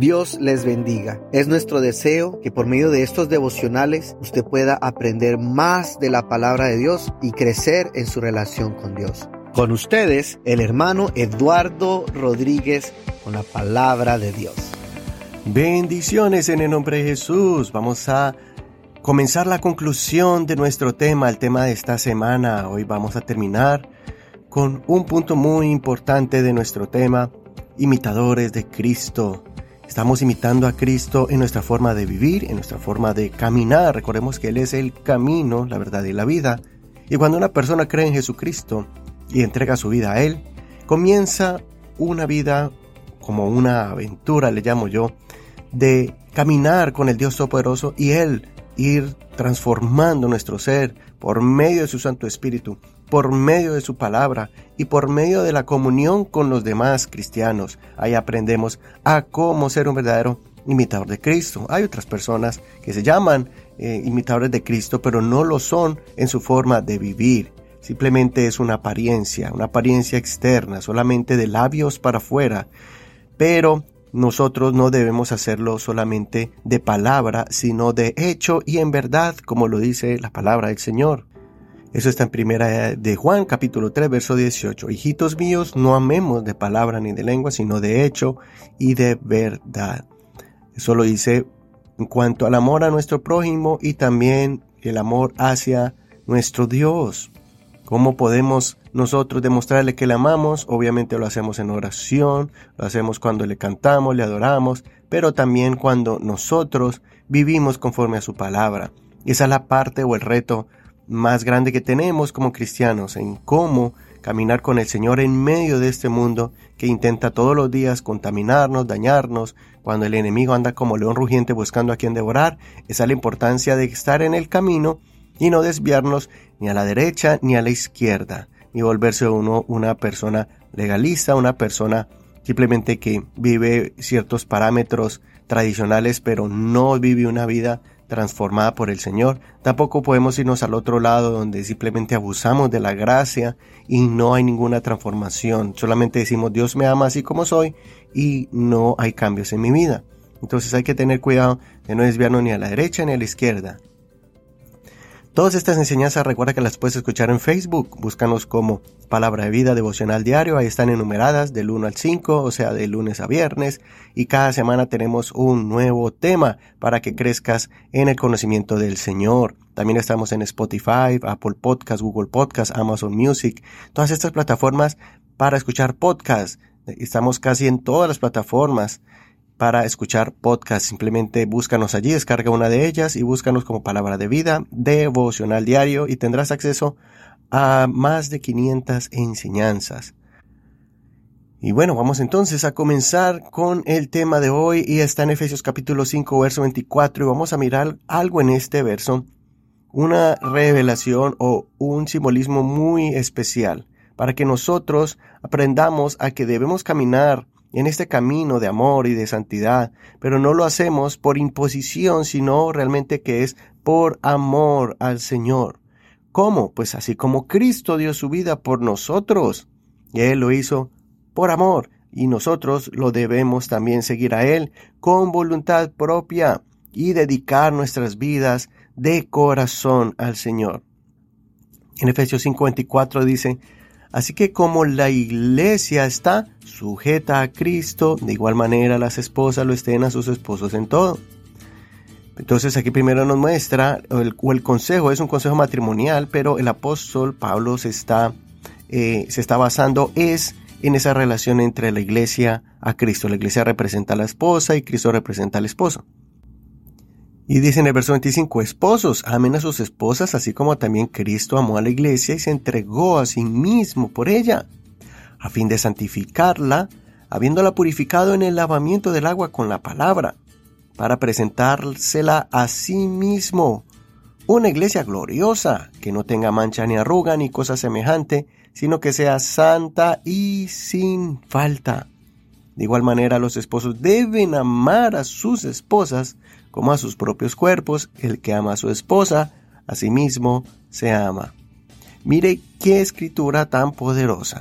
Dios les bendiga. Es nuestro deseo que por medio de estos devocionales usted pueda aprender más de la palabra de Dios y crecer en su relación con Dios. Con ustedes, el hermano Eduardo Rodríguez con la palabra de Dios. Bendiciones en el nombre de Jesús. Vamos a comenzar la conclusión de nuestro tema, el tema de esta semana. Hoy vamos a terminar con un punto muy importante de nuestro tema, imitadores de Cristo. Estamos imitando a Cristo en nuestra forma de vivir, en nuestra forma de caminar. Recordemos que Él es el camino, la verdad y la vida. Y cuando una persona cree en Jesucristo y entrega su vida a Él, comienza una vida como una aventura, le llamo yo, de caminar con el Dios Todopoderoso y Él ir transformando nuestro ser por medio de su Santo Espíritu, por medio de su palabra y por medio de la comunión con los demás cristianos. Ahí aprendemos a cómo ser un verdadero imitador de Cristo. Hay otras personas que se llaman imitadores de Cristo, pero no lo son en su forma de vivir. Simplemente es una apariencia externa, solamente de labios para afuera. Pero nosotros no debemos hacerlo solamente de palabra, sino de hecho y en verdad, como lo dice la palabra del Señor. Eso está en primera de Juan, capítulo 3, verso 18. Hijitos míos, no amemos de palabra ni de lengua, sino de hecho y de verdad. Eso lo dice en cuanto al amor a nuestro prójimo y también el amor hacia nuestro Dios. ¿Cómo podemos nosotros demostrarle que le amamos? Obviamente lo hacemos en oración, lo hacemos cuando le cantamos, le adoramos, pero también cuando nosotros vivimos conforme a su palabra. Y esa es la parte o el reto más grande que tenemos como cristianos, en cómo caminar con el Señor en medio de este mundo que intenta todos los días contaminarnos, dañarnos, cuando el enemigo anda como león rugiente buscando a quien devorar. Esa es la importancia de estar en el camino y no desviarnos ni a la derecha ni a la izquierda, ni volverse uno una persona legalista, una persona simplemente que vive ciertos parámetros tradicionales, pero no vive una vida transformada por el Señor. Tampoco podemos irnos al otro lado donde simplemente abusamos de la gracia y no hay ninguna transformación. Solamente decimos Dios me ama así como soy y no hay cambios en mi vida. Entonces hay que tener cuidado de no desviarnos ni a la derecha ni a la izquierda. Todas estas enseñanzas recuerda que las puedes escuchar en Facebook. Búscanos como Palabra de Vida Devocional Diario. Ahí están enumeradas del 1 al 5, o sea, de lunes a viernes. Y cada semana tenemos un nuevo tema para que crezcas en el conocimiento del Señor. También estamos en Spotify, Apple Podcasts, Google Podcasts, Amazon Music. Todas estas plataformas para escuchar podcasts. Estamos casi en todas las plataformas para escuchar podcast. Simplemente búscanos allí, descarga una de ellas y búscanos como Palabra de Vida Devocional Diario y tendrás acceso a más de 500 enseñanzas. Y bueno, vamos entonces a comenzar con el tema de hoy y está en Efesios capítulo 5, verso 24 y vamos a mirar algo en este verso, una revelación o un simbolismo muy especial para que nosotros aprendamos a que debemos caminar en este camino de amor y de santidad, pero no lo hacemos por imposición, sino realmente que es por amor al Señor. ¿Cómo? Pues así como Cristo dio su vida por nosotros, y Él lo hizo por amor, y nosotros lo debemos también seguir a Él con voluntad propia y dedicar nuestras vidas de corazón al Señor. En Efesios 5:24 dice: así que como la iglesia está sujeta a Cristo, de igual manera las esposas lo estén a sus esposos en todo. Entonces aquí primero nos muestra, el consejo es un consejo matrimonial, pero el apóstol Pablo se está basando en esa relación entre la iglesia a Cristo. La iglesia representa a la esposa y Cristo representa al esposo. Y dice en el verso 25, esposos, amen a sus esposas, así como también Cristo amó a la iglesia y se entregó a sí mismo por ella, a fin de santificarla, habiéndola purificado en el lavamiento del agua con la palabra, para presentársela a sí mismo, una iglesia gloriosa, que no tenga mancha ni arruga ni cosa semejante, sino que sea santa y sin falta. De igual manera, los esposos deben amar a sus esposas como a sus propios cuerpos. El que ama a su esposa, a sí mismo se ama. Mire qué escritura tan poderosa.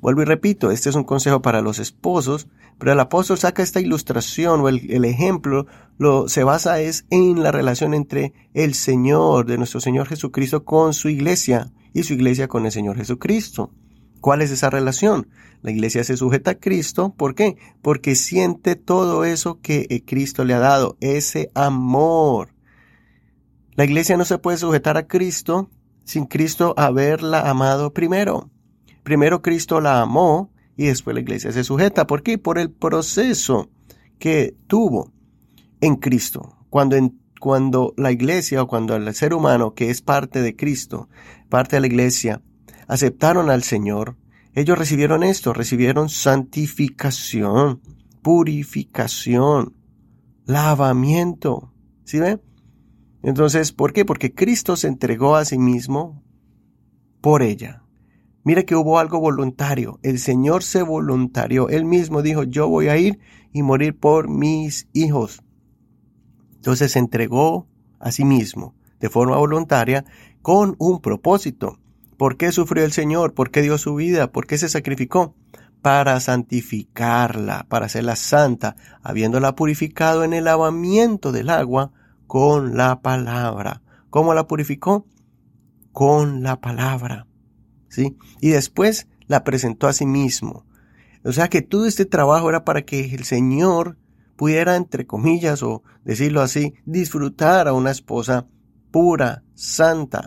Vuelvo y repito, este es un consejo para los esposos, pero el apóstol saca esta ilustración o el ejemplo, se basa en la relación entre el Señor, de nuestro Señor Jesucristo con su iglesia y su iglesia con el Señor Jesucristo. ¿Cuál es esa relación? La iglesia se sujeta a Cristo. ¿Por qué? Porque siente todo eso que Cristo le ha dado, ese amor. La iglesia no se puede sujetar a Cristo sin Cristo haberla amado primero. Primero Cristo la amó y después la iglesia se sujeta. ¿Por qué? Por el proceso que tuvo en Cristo. Cuando la iglesia o cuando el ser humano que es parte de Cristo, parte de la iglesia, aceptaron al Señor, ellos recibieron esto, recibieron santificación, purificación, lavamiento. ¿Sí ven? Entonces, ¿por qué? Porque Cristo se entregó a sí mismo por ella. Mira que hubo algo voluntario. El Señor se voluntarió. Él mismo dijo, yo voy a ir y morir por mis hijos. Entonces se entregó a sí mismo de forma voluntaria con un propósito. ¿Por qué sufrió el Señor? ¿Por qué dio su vida? ¿Por qué se sacrificó? Para santificarla, para hacerla santa, habiéndola purificado en el lavamiento del agua con la palabra. ¿Cómo la purificó? Con la palabra. ¿Sí? Y después la presentó a sí mismo. O sea que todo este trabajo era para que el Señor pudiera, entre comillas, o decirlo así, disfrutar a una esposa pura, santa.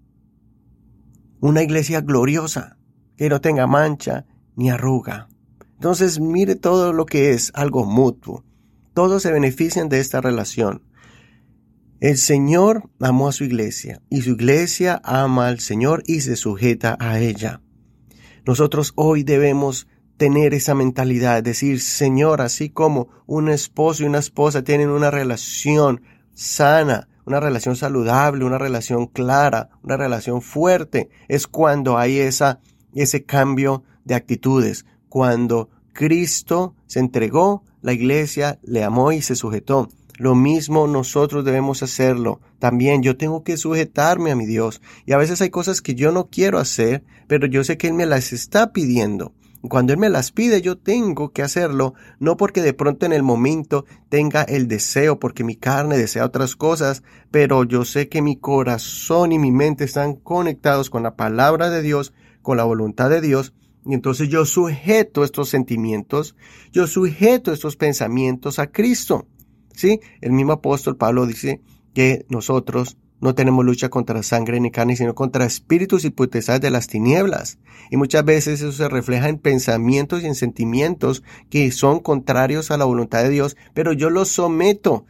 Una iglesia gloriosa, que no tenga mancha ni arruga. Entonces mire todo lo que es algo mutuo. Todos se benefician de esta relación. El Señor amó a su iglesia y su iglesia ama al Señor y se sujeta a ella. Nosotros hoy debemos tener esa mentalidad, decir, Señor, así como un esposo y una esposa tienen una relación sana, una relación saludable, una relación clara, una relación fuerte, es cuando hay ese cambio de actitudes, cuando Cristo se entregó, la iglesia le amó y se sujetó. Lo mismo nosotros debemos hacerlo. También yo tengo que sujetarme a mi Dios. Y a veces hay cosas que yo no quiero hacer, pero yo sé que Él me las está pidiendo. Cuando Él me las pide, yo tengo que hacerlo, no porque de pronto en el momento tenga el deseo, porque mi carne desea otras cosas, pero yo sé que mi corazón y mi mente están conectados con la palabra de Dios, con la voluntad de Dios, y entonces yo sujeto estos sentimientos, yo sujeto estos pensamientos a Cristo. ¿Sí? El mismo apóstol Pablo dice que nosotros no tenemos lucha contra sangre ni carne, sino contra espíritus y potestades de las tinieblas. Y muchas veces eso se refleja en pensamientos y en sentimientos que son contrarios a la voluntad de Dios, pero yo los someto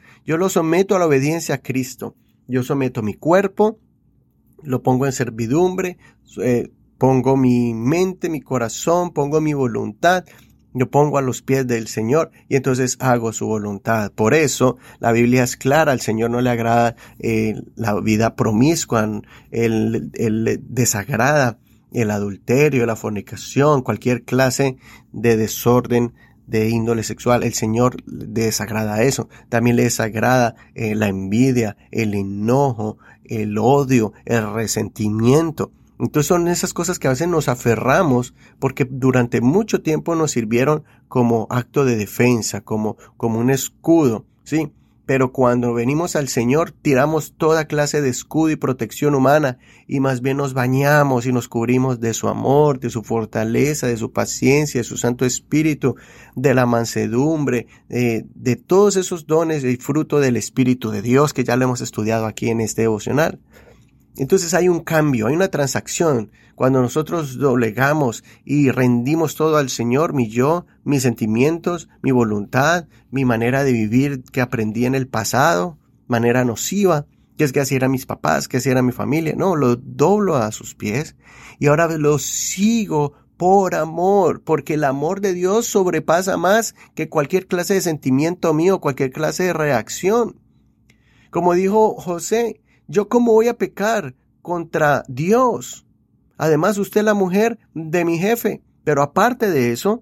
a la obediencia a Cristo. Yo someto mi cuerpo, lo pongo en servidumbre, pongo mi mente, mi corazón, pongo mi voluntad, yo pongo a los pies del Señor y entonces hago su voluntad. Por eso la Biblia es clara, al Señor no le agrada la vida promiscua, Él desagrada el adulterio, la fornicación, cualquier clase de desorden de índole sexual. El Señor desagrada eso. También le desagrada la envidia, el enojo, el odio, el resentimiento. Entonces son esas cosas que a veces nos aferramos porque durante mucho tiempo nos sirvieron como acto de defensa, como un escudo, ¿sí? Pero cuando venimos al Señor tiramos toda clase de escudo y protección humana y más bien nos bañamos y nos cubrimos de su amor, de su fortaleza, de su paciencia, de su Santo Espíritu, de la mansedumbre, de todos esos dones y fruto del Espíritu de Dios que ya lo hemos estudiado aquí en este devocional. Entonces hay un cambio, hay una transacción. Cuando nosotros doblegamos y rendimos todo al Señor, mi yo, mis sentimientos, mi voluntad, mi manera de vivir que aprendí en el pasado, manera nociva, que es que así eran mis papás, que así era mi familia. No, lo doblo a sus pies y ahora lo sigo por amor, porque el amor de Dios sobrepasa más que cualquier clase de sentimiento mío, cualquier clase de reacción. Como dijo José, ¿yo cómo voy a pecar contra Dios? Además, usted es la mujer de mi jefe. Pero aparte de eso,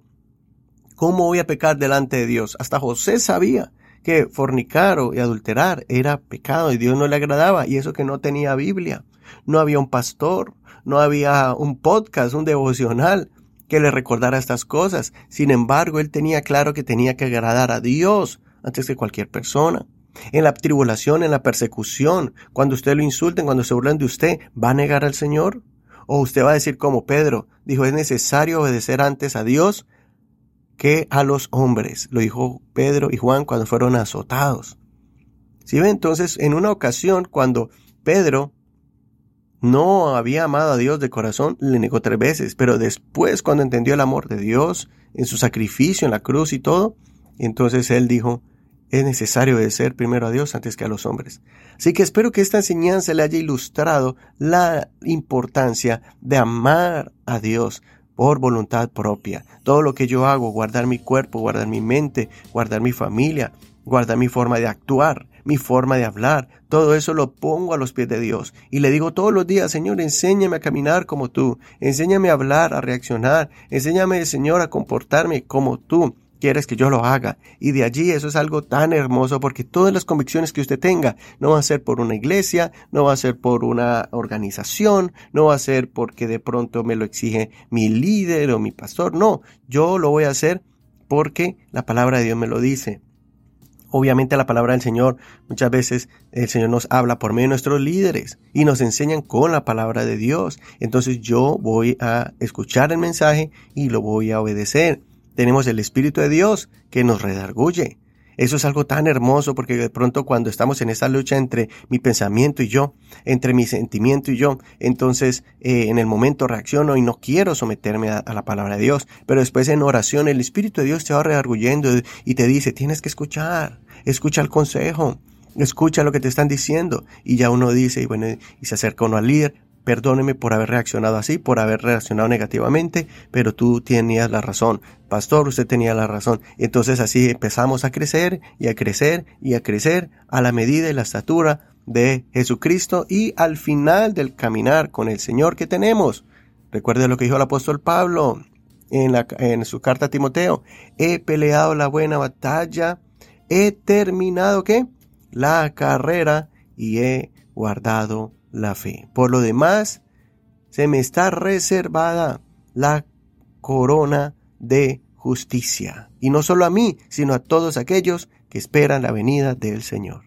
¿cómo voy a pecar delante de Dios? Hasta José sabía que fornicar y adulterar era pecado y Dios no le agradaba. Y eso que no tenía Biblia. No había un pastor, no había un podcast, un devocional que le recordara estas cosas. Sin embargo, él tenía claro que tenía que agradar a Dios antes que cualquier persona. En la tribulación, en la persecución, cuando usted lo insulten, cuando se burlen de usted, ¿va a negar al Señor? ¿O usted va a decir como Pedro dijo, es necesario obedecer antes a Dios que a los hombres? Lo dijo Pedro y Juan cuando fueron azotados. ¿Sí ve? Entonces, en una ocasión, cuando Pedro no había amado a Dios de corazón, le negó 3 veces, pero después, cuando entendió el amor de Dios en su sacrificio en la cruz y todo, entonces él dijo, es necesario obedecer primero a Dios antes que a los hombres. Así que espero que esta enseñanza le haya ilustrado la importancia de amar a Dios por voluntad propia. Todo lo que yo hago, guardar mi cuerpo, guardar mi mente, guardar mi familia, guardar mi forma de actuar, mi forma de hablar, todo eso lo pongo a los pies de Dios. Y le digo todos los días, Señor, enséñame a caminar como tú, enséñame a hablar, a reaccionar, enséñame, Señor, a comportarme como tú quieres que yo lo haga. Y de allí eso es algo tan hermoso, porque todas las convicciones que usted tenga no va a ser por una iglesia, no va a ser por una organización, no va a ser porque de pronto me lo exige mi líder o mi pastor. No, yo lo voy a hacer porque la palabra de Dios me lo dice. Obviamente la palabra del Señor, muchas veces el Señor nos habla por medio de nuestros líderes y nos enseñan con la palabra de Dios. Entonces yo voy a escuchar el mensaje y lo voy a obedecer. Tenemos el Espíritu de Dios que nos redarguye. Eso es algo tan hermoso, porque de pronto cuando estamos en esa lucha entre mi pensamiento y yo, entre mi sentimiento y yo, entonces en el momento reacciono y no quiero someterme a la palabra de Dios, pero después en oración el Espíritu de Dios te va redarguyendo y te dice, tienes que escuchar, escucha el consejo, escucha lo que te están diciendo, y ya uno dice, y bueno, y se acerca uno al líder, perdóneme por haber reaccionado así, por haber reaccionado negativamente, pero tú tenías la razón. Pastor, usted tenía la razón. Entonces así empezamos a crecer y a crecer y a crecer a la medida y la estatura de Jesucristo y al final del caminar con el Señor que tenemos. Recuerde lo que dijo el apóstol Pablo en su carta a Timoteo. He peleado la buena batalla, he terminado, ¿qué? La carrera y he guardado la fe. Por lo demás, se me está reservada la corona de justicia. Y no solo a mí, sino a todos aquellos que esperan la venida del Señor.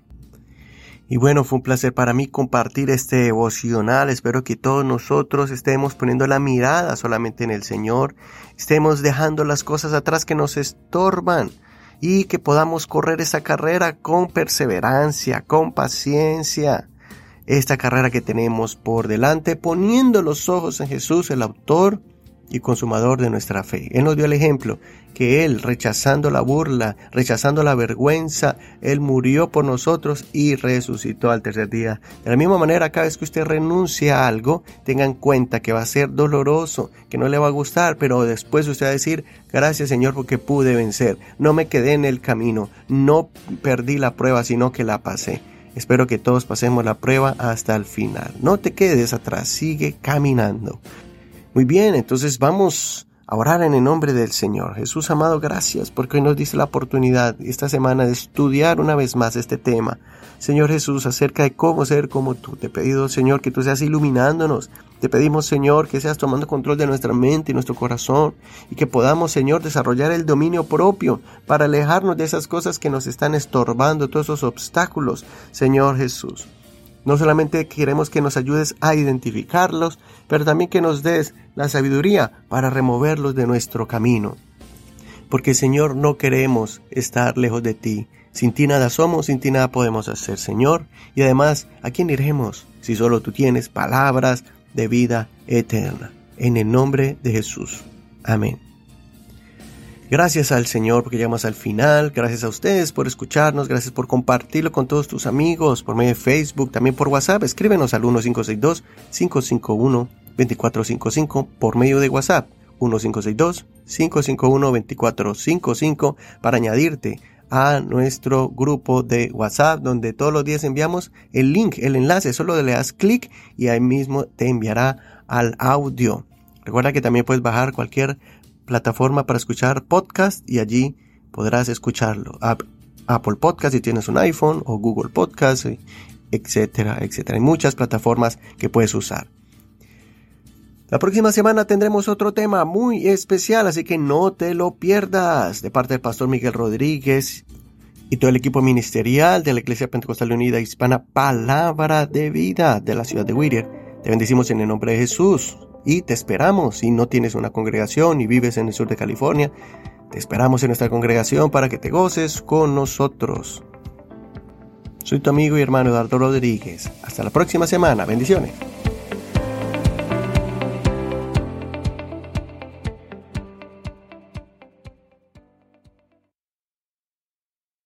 Y bueno, fue un placer para mí compartir este devocional. Espero que todos nosotros estemos poniendo la mirada solamente en el Señor. Estemos dejando las cosas atrás que nos estorban. Y que podamos correr esa carrera con perseverancia, con paciencia. Esta carrera que tenemos por delante, poniendo los ojos en Jesús, el autor y consumador de nuestra fe. Él nos dio el ejemplo que Él, rechazando la burla, rechazando la vergüenza, Él murió por nosotros y resucitó al tercer día. De la misma manera, cada vez que usted renuncia a algo, tenga en cuenta que va a ser doloroso, que no le va a gustar, pero después usted va a decir, gracias Señor porque pude vencer. No me quedé en el camino, no perdí la prueba, sino que la pasé. Espero que todos pasemos la prueba hasta el final. No te quedes atrás, sigue caminando. Muy bien, entonces vamos a orar en el nombre del Señor. Jesús amado, gracias porque hoy nos diste la oportunidad esta semana de estudiar una vez más este tema. Señor Jesús, acerca de cómo ser como tú. Te he pedido, Señor, que tú seas iluminándonos. Te pedimos, Señor, que seas tomando control de nuestra mente y nuestro corazón y que podamos, Señor, desarrollar el dominio propio para alejarnos de esas cosas que nos están estorbando, todos esos obstáculos, Señor Jesús. No solamente queremos que nos ayudes a identificarlos, pero también que nos des la sabiduría para removerlos de nuestro camino. Porque, Señor, no queremos estar lejos de ti. Sin ti nada somos, sin ti nada podemos hacer, Señor. Y además, ¿a quién iremos si solo tú tienes palabras de vida eterna? En el nombre de Jesús. Amén. Gracias al Señor porque llegamos al final. Gracias a ustedes por escucharnos. Gracias por compartirlo con todos tus amigos por medio de Facebook, también por WhatsApp. Escríbenos al 1562-551-2455 por medio de WhatsApp. 1562-551-2455 para añadirte a nuestro grupo de WhatsApp, donde todos los días enviamos el link, el enlace. Solo le das clic y ahí mismo te enviará al audio. Recuerda que también puedes bajar cualquier plataforma para escuchar podcast y allí podrás escucharlo. Apple Podcast si tienes un iPhone, o Google Podcast, etcétera, etcétera. Hay muchas plataformas que puedes usar. La próxima semana tendremos otro tema muy especial, así que no te lo pierdas. De parte del pastor Miguel Rodríguez y todo el equipo ministerial de la Iglesia Pentecostal Unida Hispana Palabra de Vida de la ciudad de Whittier. Te bendecimos en el nombre de Jesús y te esperamos. Si no tienes una congregación y vives en el sur de California, te esperamos en nuestra congregación para que te goces con nosotros. Soy tu amigo y hermano Eduardo Rodríguez. Hasta la próxima semana. Bendiciones.